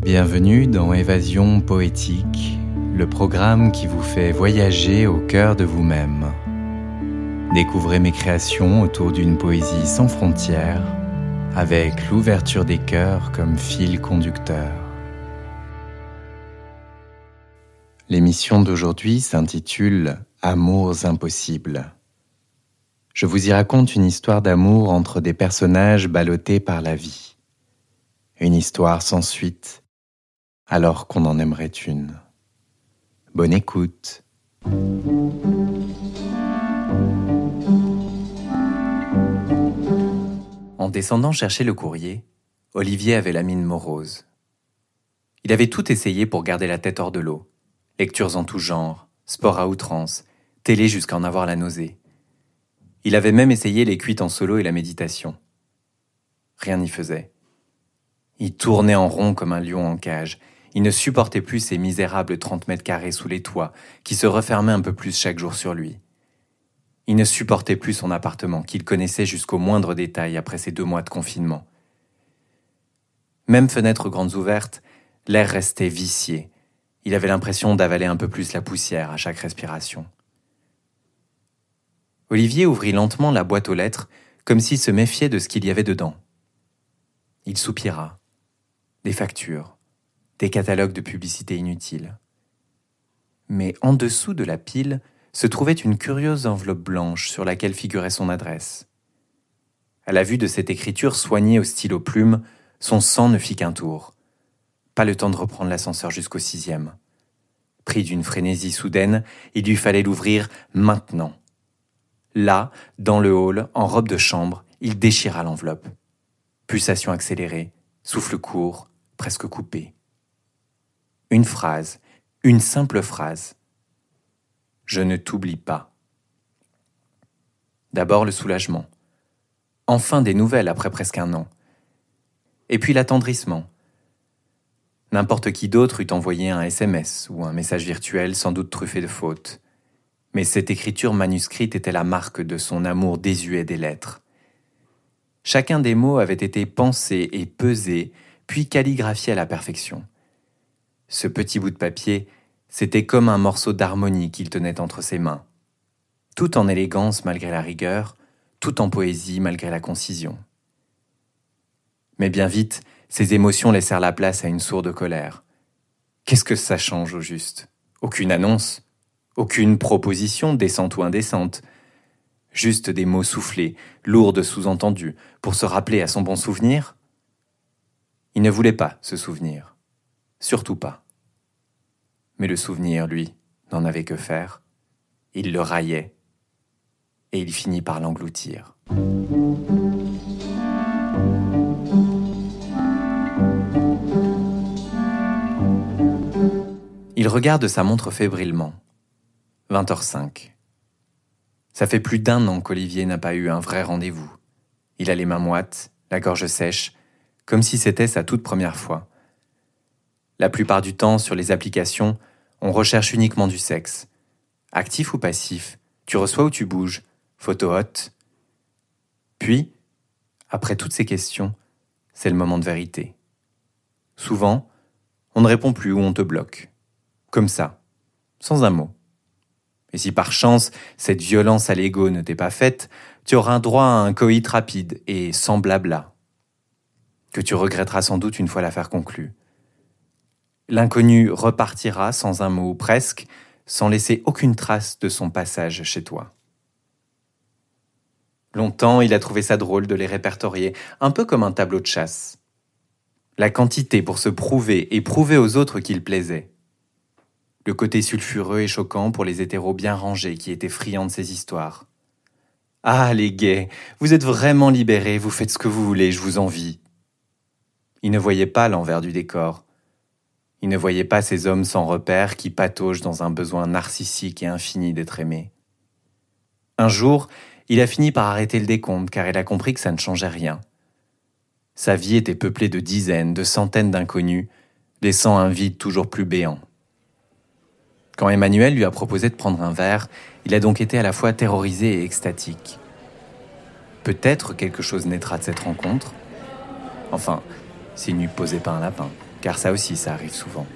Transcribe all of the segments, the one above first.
Bienvenue dans Évasion Poétique, le programme qui vous fait voyager au cœur de vous-même. Découvrez mes créations autour d'une poésie sans frontières, avec l'ouverture des cœurs comme fil conducteur. L'émission d'aujourd'hui s'intitule « Amours impossibles ». Je vous y raconte une histoire d'amour entre des personnages ballottés par la vie. Une histoire sans suite, alors qu'on en aimerait une. Bonne écoute. En descendant chercher le courrier, Olivier avait la mine morose. Il avait tout essayé pour garder la tête hors de l'eau. Lectures en tout genre, sport à outrance, télé jusqu'à en avoir la nausée. Il avait même essayé les cuites en solo et la méditation. Rien n'y faisait. Il tournait en rond comme un lion en cage. Il ne supportait plus ces misérables 30 mètres carrés sous les toits, qui se refermaient un peu plus chaque jour sur lui. Il ne supportait plus son appartement, qu'il connaissait jusqu'au moindre détail après ces 2 mois de confinement. Même fenêtres grandes ouvertes, l'air restait vicié. Il avait l'impression d'avaler un peu plus la poussière à chaque respiration. Olivier ouvrit lentement la boîte aux lettres, comme s'il se méfiait de ce qu'il y avait dedans. Il soupira. Des factures, des catalogues de publicité inutiles. Mais en dessous de la pile se trouvait une curieuse enveloppe blanche sur laquelle figurait son adresse. À la vue de cette écriture soignée au stylo plume, son sang ne fit qu'un tour. Pas le temps de reprendre l'ascenseur jusqu'au 6e. Pris d'une frénésie soudaine, il lui fallait l'ouvrir maintenant. Là, dans le hall, en robe de chambre, il déchira l'enveloppe. Pulsation accélérée, souffle court, presque coupé. Une phrase, une simple phrase. « Je ne t'oublie pas ». D'abord le soulagement. Enfin des nouvelles après presque 1 an. Et puis l'attendrissement. N'importe qui d'autre eût envoyé un SMS ou un message virtuel sans doute truffé de fautes. Mais cette écriture manuscrite était la marque de son amour désuet des lettres. Chacun des mots avait été pensé et pesé, puis calligraphié à la perfection. Ce petit bout de papier, c'était comme un morceau d'harmonie qu'il tenait entre ses mains. Tout en élégance malgré la rigueur, tout en poésie malgré la concision. Mais bien vite, ses émotions laissèrent la place à une sourde colère. Qu'est-ce que ça change au juste ? Aucune annonce, aucune proposition décente ou indécente. Juste des mots soufflés, lourds de sous-entendus, pour se rappeler à son bon souvenir ? Il ne voulait pas se souvenir. Surtout pas. Mais le souvenir, lui, n'en avait que faire. Il le raillait. Et il finit par l'engloutir. Il regarde sa montre fébrilement. 20h05. Ça fait plus d'1 an qu'Olivier n'a pas eu un vrai rendez-vous. Il a les mains moites, la gorge sèche, comme si c'était sa toute première fois. La plupart du temps, sur les applications, on recherche uniquement du sexe. Actif ou passif, tu reçois ou tu bouges, photo haute. Puis, après toutes ces questions, c'est le moment de vérité. Souvent, on ne répond plus ou on te bloque. Comme ça, sans un mot. Et si par chance, cette violence à l'ego ne t'est pas faite, tu auras droit à un coït rapide et sans blabla, que tu regretteras sans doute une fois l'affaire conclue. L'inconnu repartira sans un mot ou presque, sans laisser aucune trace de son passage chez toi. Longtemps, il a trouvé ça drôle de les répertorier, un peu comme un tableau de chasse. La quantité pour se prouver et prouver aux autres qu'il plaisait. Le côté sulfureux et choquant pour les hétéros bien rangés qui étaient friands de ces histoires. Ah, les gays, vous êtes vraiment libérés, vous faites ce que vous voulez, je vous envie. Il ne voyait pas l'envers du décor. Il ne voyait pas ces hommes sans repère qui pataugent dans un besoin narcissique et infini d'être aimés. Un jour, il a fini par arrêter le décompte car il a compris que ça ne changeait rien. Sa vie était peuplée de dizaines, de centaines d'inconnus, laissant un vide toujours plus béant. Quand Emmanuel lui a proposé de prendre un verre, il a donc été à la fois terrorisé et extatique. Peut-être quelque chose naîtra de cette rencontre. Enfin, s'il n'eût posé pas un lapin. car ça aussi, ça arrive souvent.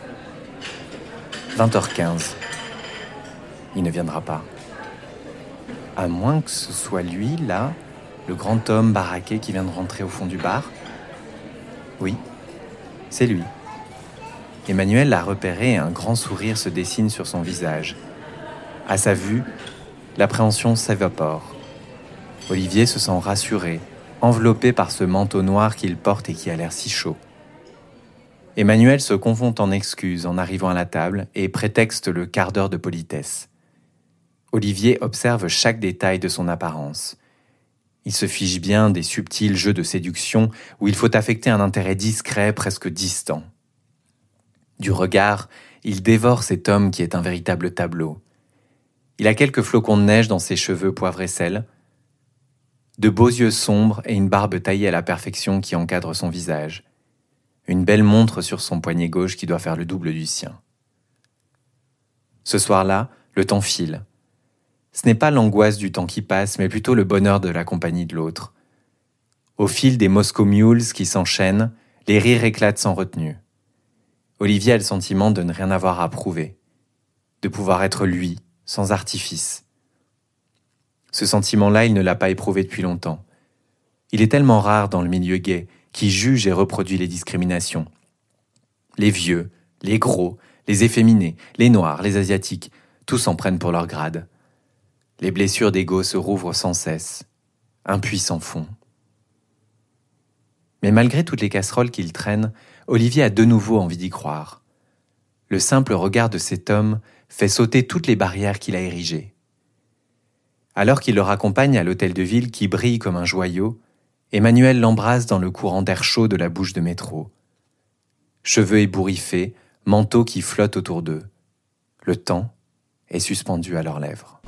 20h15. Il ne viendra pas. À moins que ce soit lui, là, le grand homme baraqué qui vient de rentrer au fond du bar. Oui, c'est lui. Emmanuel l'a repéré et un grand sourire se dessine sur son visage. À sa vue, l'appréhension s'évapore. Olivier se sent rassuré, enveloppé par ce manteau noir qu'il porte et qui a l'air si chaud. Emmanuel se confond en excuses en arrivant à la table et prétexte le quart d'heure de politesse. Olivier observe chaque détail de son apparence. Il se fiche bien des subtils jeux de séduction où il faut affecter un intérêt discret, presque distant. Du regard, il dévore cet homme qui est un véritable tableau. Il a quelques flocons de neige dans ses cheveux poivre et sel, de beaux yeux sombres et une barbe taillée à la perfection qui encadre son visage. Une belle montre sur son poignet gauche qui doit faire le double du sien. Ce soir-là, le temps file. Ce n'est pas l'angoisse du temps qui passe, mais plutôt le bonheur de la compagnie de l'autre. Au fil des Moscow Mules qui s'enchaînent, les rires éclatent sans retenue. Olivier a le sentiment de ne rien avoir à prouver, de pouvoir être lui, sans artifice. Ce sentiment-là, il ne l'a pas éprouvé depuis longtemps. Il est tellement rare dans le milieu gay, qui juge et reproduit les discriminations. Les vieux, les gros, les efféminés, les noirs, les asiatiques, tous en prennent pour leur grade. Les blessures d'ego se rouvrent sans cesse. Un puits sans fond. Mais malgré toutes les casseroles qu'il traîne, Olivier a de nouveau envie d'y croire. Le simple regard de cet homme fait sauter toutes les barrières qu'il a érigées. Alors qu'il le raccompagne à l'hôtel de ville qui brille comme un joyau, Emmanuel l'embrasse dans le courant d'air chaud de la bouche de métro. Cheveux ébouriffés, manteau qui flotte autour d'eux. Le temps est suspendu à leurs lèvres.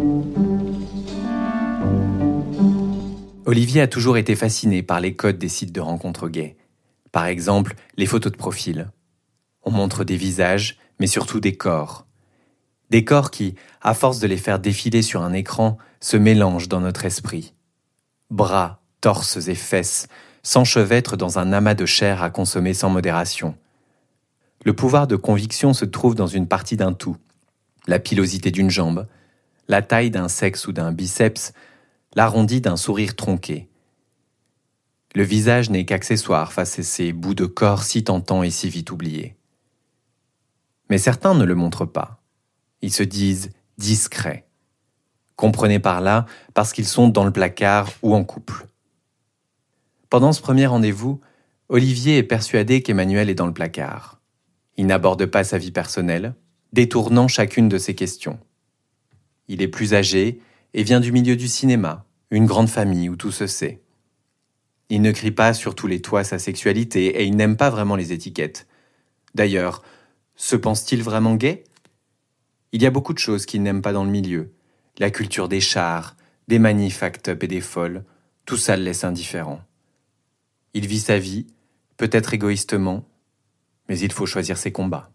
Olivier a toujours été fasciné par les codes des sites de rencontres gays. Par exemple, les photos de profil. On montre des visages, mais surtout des corps. Des corps qui, à force de les faire défiler sur un écran, se mélangent dans notre esprit. Bras, torses et fesses s'enchevêtrent dans un amas de chair à consommer sans modération. Le pouvoir de conviction se trouve dans une partie d'un tout. La pilosité d'une jambe, la taille d'un sexe ou d'un biceps, l'arrondi d'un sourire tronqué. Le visage n'est qu'accessoire face à ces bouts de corps si tentants et si vite oubliés. Mais certains ne le montrent pas. Ils se disent discrets. Comprenez par là parce qu'ils sont dans le placard ou en couple. Pendant ce premier rendez-vous, Olivier est persuadé qu'Emmanuel est dans le placard. Il n'aborde pas sa vie personnelle, détournant chacune de ses questions. Il est plus âgé et vient du milieu du cinéma, une grande famille où tout se sait. Il ne crie pas sur tous les toits sa sexualité et il n'aime pas vraiment les étiquettes. D'ailleurs, se pense-t-il vraiment gay ? Il y a beaucoup de choses qu'il n'aime pas dans le milieu. La culture des chars, des manifs act-up et des folles, tout ça le laisse indifférent. Il vit sa vie, peut-être égoïstement, mais il faut choisir ses combats.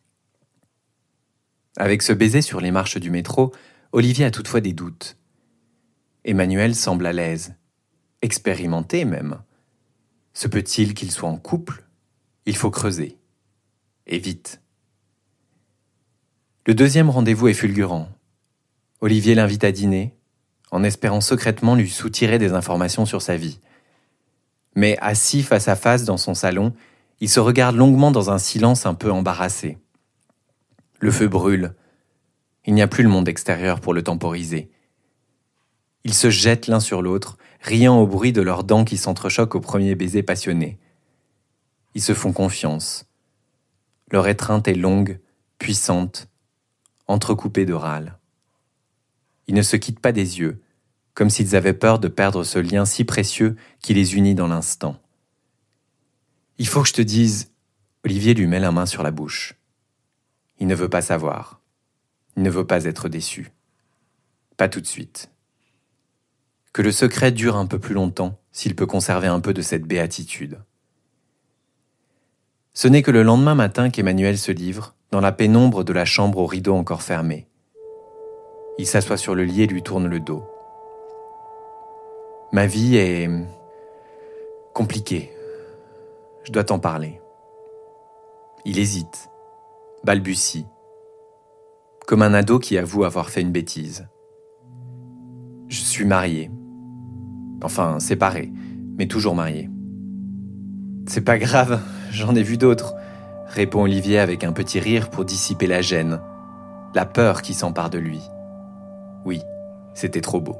Avec ce baiser sur les marches du métro, Olivier a toutefois des doutes. Emmanuel semble à l'aise, expérimenté même. Se peut-il qu'il soit en couple ? Il faut creuser. Et vite. Le deuxième rendez-vous est fulgurant. Olivier l'invite à dîner, en espérant secrètement lui soutirer des informations sur sa vie. Mais assis face à face dans son salon, ils se regardent longuement dans un silence un peu embarrassé. Le feu brûle. Il n'y a plus le monde extérieur pour le temporiser. Ils se jettent l'un sur l'autre, riant au bruit de leurs dents qui s'entrechoquent au premier baiser passionné. Ils se font confiance. Leur étreinte est longue, puissante, entrecoupée de râles. Ils ne se quittent pas des yeux, comme s'ils avaient peur de perdre ce lien si précieux qui les unit dans l'instant. « Il faut que je te dise... » Olivier lui met la main sur la bouche. Il ne veut pas savoir. Il ne veut pas être déçu. Pas tout de suite. Que le secret dure un peu plus longtemps, s'il peut conserver un peu de cette béatitude. Ce n'est que le lendemain matin qu'Emmanuel se livre, dans la pénombre de la chambre aux rideaux encore fermés. Il s'assoit sur le lit et lui tourne le dos. Ma vie est compliquée. Je dois t'en parler. Il hésite, balbutie, comme un ado qui avoue avoir fait une bêtise. « Je suis marié. Enfin, séparé, mais toujours marié. »« C'est pas grave, j'en ai vu d'autres, » répond Olivier avec un petit rire pour dissiper la gêne, la peur qui s'empare de lui. Oui, c'était trop beau.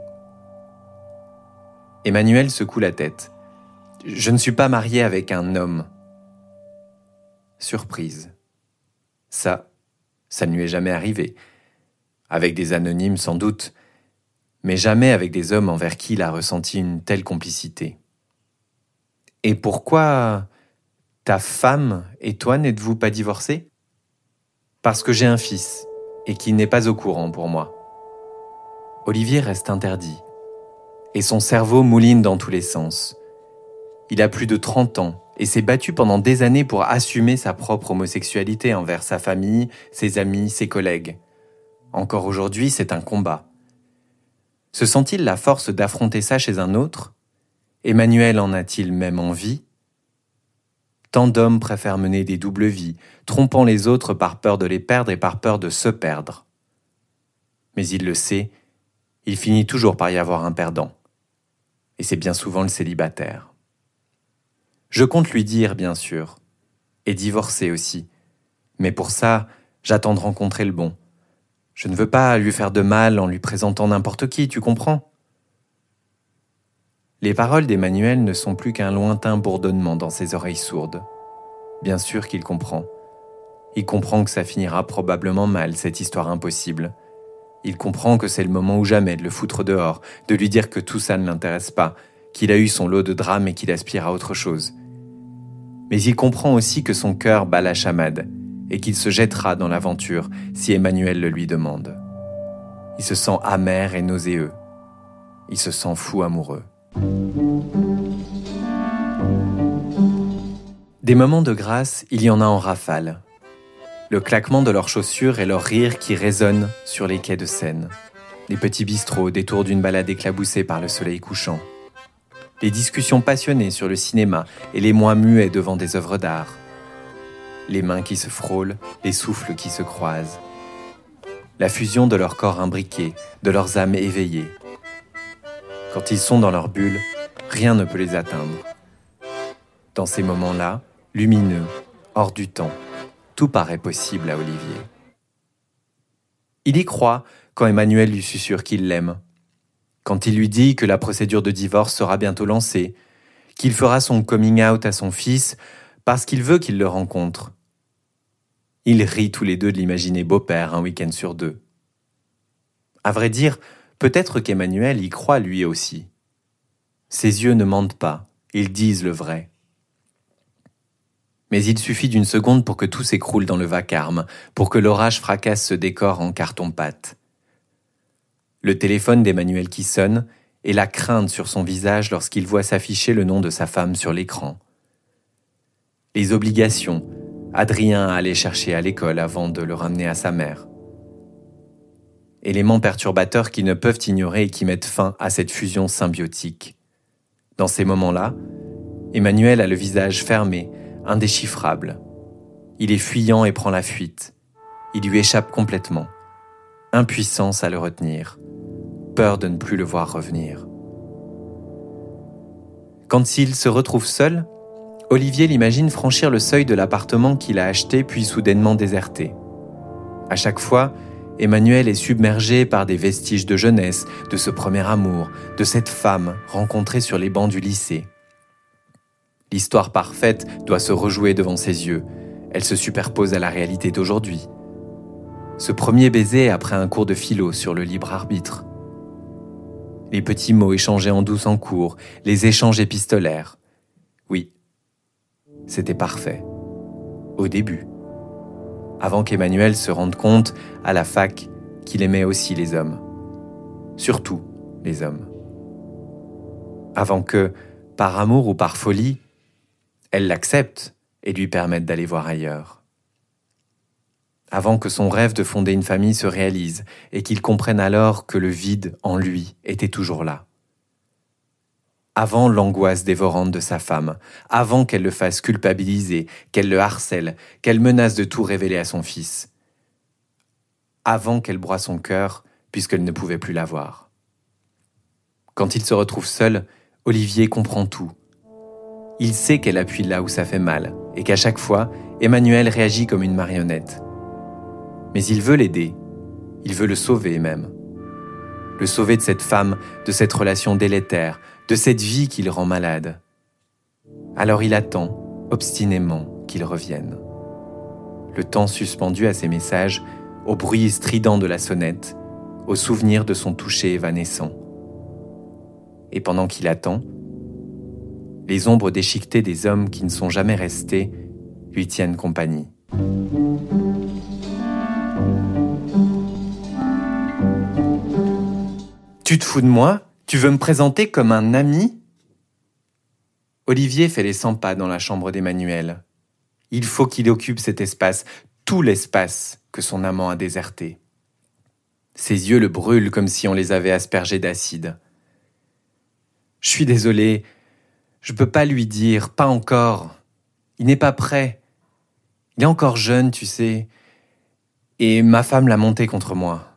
Emmanuel secoue la tête. « Je ne suis pas marié avec un homme. » Surprise. Ça ne lui est jamais arrivé. Avec des anonymes sans doute, mais jamais avec des hommes envers qui il a ressenti une telle complicité. « Et pourquoi ta femme et toi n'êtes-vous pas divorcés ? » ?»« Parce que j'ai un fils, et qu'il n'est pas au courant pour moi. » Olivier reste interdit, et son cerveau mouline dans tous les sens. Il a plus de 30 ans, et s'est battu pendant des années pour assumer sa propre homosexualité envers sa famille, ses amis, ses collègues. Encore aujourd'hui, c'est un combat. Se sent-il la force d'affronter ça chez un autre ? Emmanuel en a-t-il même envie ? Tant d'hommes préfèrent mener des doubles vies, trompant les autres par peur de les perdre et par peur de se perdre. Mais il le sait, il finit toujours par y avoir un perdant. Et c'est bien souvent le célibataire. Je compte lui dire, bien sûr, et divorcer aussi. Mais pour ça, j'attends de rencontrer le bon. Je ne veux pas lui faire de mal en lui présentant n'importe qui, tu comprends ? Les paroles d'Emmanuel ne sont plus qu'un lointain bourdonnement dans ses oreilles sourdes. Bien sûr qu'il comprend. Il comprend que ça finira probablement mal, cette histoire impossible. Il comprend que c'est le moment ou jamais de le foutre dehors, de lui dire que tout ça ne l'intéresse pas, qu'il a eu son lot de drames et qu'il aspire à autre chose. Mais il comprend aussi que son cœur bat la chamade et qu'il se jettera dans l'aventure si Emmanuel le lui demande. Il se sent amer et nauséeux. Il se sent fou amoureux. Des moments de grâce, il y en a en rafale. Le claquement de leurs chaussures et leur rire qui résonnent sur les quais de Seine. Les petits bistrots au détour d'une balade éclaboussée par le soleil couchant. Les discussions passionnées sur le cinéma et les mois muets devant des œuvres d'art. Les mains qui se frôlent, les souffles qui se croisent. La fusion de leurs corps imbriqués, de leurs âmes éveillées. Quand ils sont dans leur bulle, rien ne peut les atteindre. Dans ces moments-là, lumineux, hors du temps, tout paraît possible à Olivier. Il y croit quand Emmanuel lui susurre qu'il l'aime, quand il lui dit que la procédure de divorce sera bientôt lancée, qu'il fera son coming out à son fils parce qu'il veut qu'il le rencontre. Ils rient tous les deux de l'imaginer beau-père un week-end sur 2. À vrai dire, peut-être qu'Emmanuel y croit lui aussi. Ses yeux ne mentent pas, ils disent le vrai. Mais il suffit d'une seconde pour que tout s'écroule dans le vacarme, pour que l'orage fracasse ce décor en carton-pâte. Le téléphone d'Emmanuel qui sonne et la crainte sur son visage lorsqu'il voit s'afficher le nom de sa femme sur l'écran. Les obligations, Adrien allait chercher à l'école avant de le ramener à sa mère. Éléments perturbateurs qui ne peuvent ignorer et qui mettent fin à cette fusion symbiotique. Dans ces moments-là, Emmanuel a le visage fermé, indéchiffrable. Il est fuyant et prend la fuite. Il lui échappe complètement. Impuissance à le retenir. Peur de ne plus le voir revenir. Quand il se retrouve seul, Olivier l'imagine franchir le seuil de l'appartement qu'il a acheté puis soudainement déserté. À chaque fois, Emmanuel est submergé par des vestiges de jeunesse, de ce premier amour, de cette femme rencontrée sur les bancs du lycée. L'histoire parfaite doit se rejouer devant ses yeux. Elle se superpose à la réalité d'aujourd'hui. Ce premier baiser après un cours de philo sur le libre arbitre. Les petits mots échangés en douce en cours, les échanges épistolaires. Oui, c'était parfait. Au début. Avant qu'Emmanuel se rende compte, à la fac, qu'il aimait aussi les hommes. Surtout les hommes. Avant que, par amour ou par folie, elle l'accepte et lui permette d'aller voir ailleurs. Avant que son rêve de fonder une famille se réalise et qu'il comprenne alors que le vide en lui était toujours là. avant l'angoisse dévorante de sa femme, avant qu'elle le fasse culpabiliser, qu'elle le harcèle, qu'elle menace de tout révéler à son fils, avant qu'elle broie son cœur puisqu'elle ne pouvait plus l'avoir. Quand il se retrouve seul, Olivier comprend tout. Il sait qu'elle appuie là où ça fait mal et qu'à chaque fois, Emmanuel réagit comme une marionnette. Mais il veut l'aider, il veut le sauver même. Le sauver de cette femme, de cette relation délétère, de cette vie qui le rend malade. Alors il attend, obstinément, qu'il revienne. Le temps suspendu à ses messages, au bruit strident de la sonnette, au souvenir de son toucher évanescent. Et pendant qu'il attend, les ombres déchiquetées des hommes qui ne sont jamais restés lui tiennent compagnie. Tu te fous de moi ? Tu veux me présenter comme un ami ? Olivier fait les 100 pas dans la chambre d'Emmanuel. Il faut qu'il occupe cet espace, tout l'espace que son amant a déserté. Ses yeux le brûlent comme si on les avait aspergés d'acide. Je suis désolé, je peux pas lui dire, pas encore. Il n'est pas prêt. Il est encore jeune, tu sais. Et ma femme l'a monté contre moi.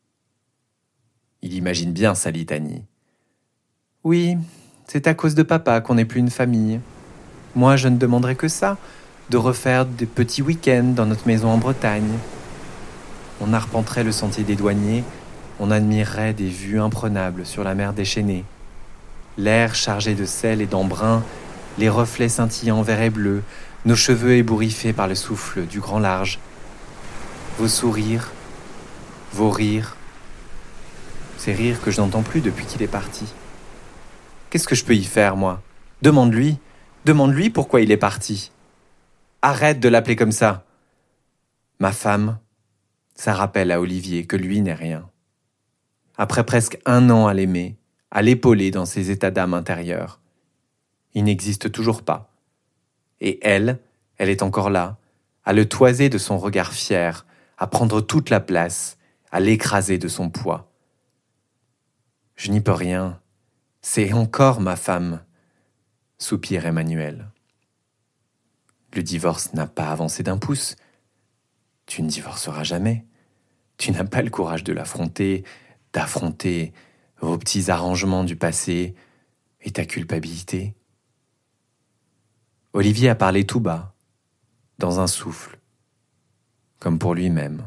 Il imagine bien sa litanie. Oui, c'est à cause de papa qu'on n'est plus une famille. Moi, je ne demanderais que ça, de refaire des petits week-ends dans notre maison en Bretagne. On arpenterait le sentier des douaniers, on admirerait des vues imprenables sur la mer déchaînée. L'air chargé de sel et d'embrun, les reflets scintillants vert et bleu, nos cheveux ébouriffés par le souffle du grand large. Vos sourires, vos rires. Ces rires que je n'entends plus depuis qu'il est parti. Qu'est-ce que je peux y faire, moi ? Demande-lui pourquoi il est parti. Arrête de l'appeler comme ça. Ma femme, ça rappelle à Olivier que lui n'est rien. Après presque 1 an à l'aimer, à l'épauler dans ses états d'âme intérieurs, il n'existe toujours pas. Et elle est encore là, à le toiser de son regard fier, à prendre toute la place, à l'écraser de son poids. Je n'y peux rien. C'est encore ma femme, soupire Emmanuel. Le divorce n'a pas avancé d'1 pouce. Tu ne divorceras jamais. Tu n'as pas le courage de l'affronter, d'affronter vos petits arrangements du passé et ta culpabilité. Olivier a parlé tout bas, dans un souffle, comme pour lui-même.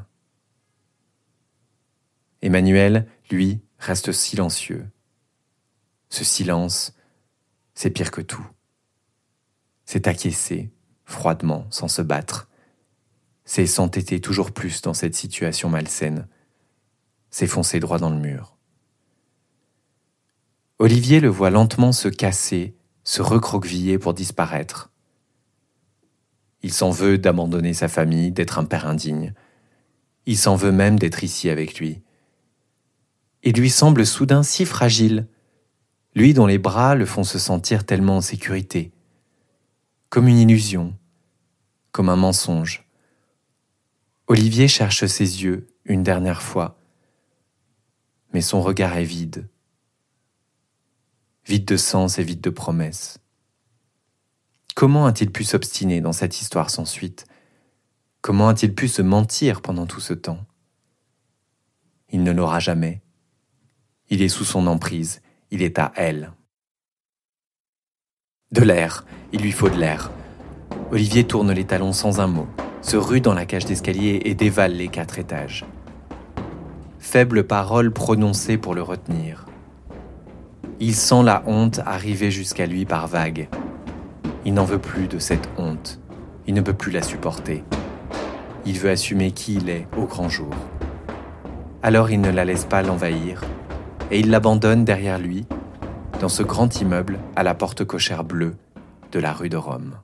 Emmanuel, lui, reste silencieux. Ce silence, c'est pire que tout. C'est acquiescer, froidement, sans se battre. C'est s'entêter toujours plus dans cette situation malsaine. C'est foncer droit dans le mur. Olivier le voit lentement se casser, se recroqueviller pour disparaître. Il s'en veut d'abandonner sa famille, d'être un père indigne. Il s'en veut même d'être ici avec lui. Il lui semble soudain si fragile, lui dont les bras le font se sentir tellement en sécurité, comme une illusion, comme un mensonge. Olivier cherche ses yeux une dernière fois, mais son regard est vide. Vide de sens et vide de promesses. Comment a-t-il pu s'obstiner dans cette histoire sans suite ? Comment a-t-il pu se mentir pendant tout ce temps ? Il ne l'aura jamais. Il est sous son emprise, il est à elle. De l'air, il lui faut de l'air. Olivier tourne les talons sans un mot, se rue dans la cage d'escalier et dévale les 4 étages. Faible parole prononcée pour le retenir. Il sent la honte arriver jusqu'à lui par vagues. Il n'en veut plus de cette honte. Il ne peut plus la supporter. Il veut assumer qui il est au grand jour. Alors il ne la laisse pas l'envahir et il l'abandonne derrière lui dans ce grand immeuble à la porte cochère bleue de la rue de Rome.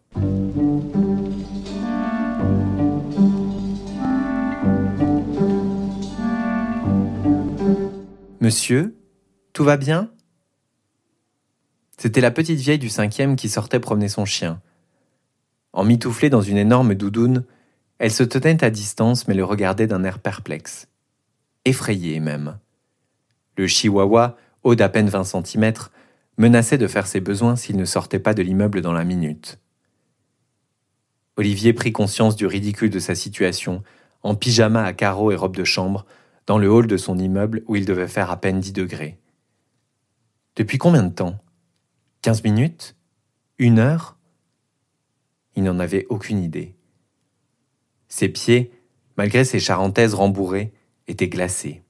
Monsieur, tout va bien ? C'était la petite vieille du 5e qui sortait promener son chien. Emmitouflée dans une énorme doudoune, elle se tenait à distance mais le regardait d'un air perplexe. Effrayé même. Le chihuahua, haut d'à peine 20 cm, menaçait de faire ses besoins s'il ne sortait pas de l'immeuble dans la minute. Olivier prit conscience du ridicule de sa situation, en pyjama à carreaux et robe de chambre, dans le hall de son immeuble où il devait faire à peine 10 degrés. Depuis combien de temps ? 15 minutes ? 1 heure ? Il n'en avait aucune idée. Ses pieds, malgré ses charentaises rembourrées, étaient glacés.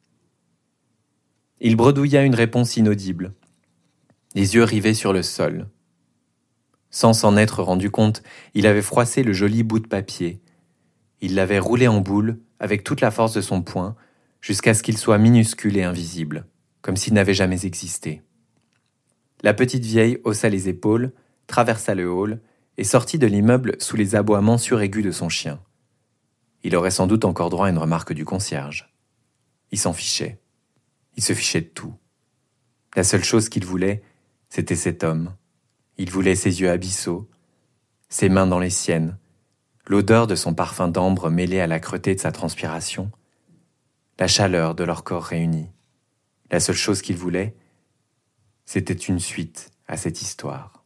Il bredouilla une réponse inaudible, les yeux rivés sur le sol. Sans s'en être rendu compte, il avait froissé le joli bout de papier. Il l'avait roulé en boule avec toute la force de son poing, jusqu'à ce qu'il soit minuscule et invisible, comme s'il n'avait jamais existé. La petite vieille haussa les épaules, traversa le hall et sortit de l'immeuble sous les aboiements suraigus de son chien. Il aurait sans doute encore droit à une remarque du concierge. Il s'en fichait. Il se fichait de tout. La seule chose qu'il voulait, c'était cet homme. Il voulait ses yeux abyssaux, ses mains dans les siennes, l'odeur de son parfum d'ambre mêlée à l'âcreté de sa transpiration, la chaleur de leurs corps réunis. La seule chose qu'il voulait, c'était une suite à cette histoire.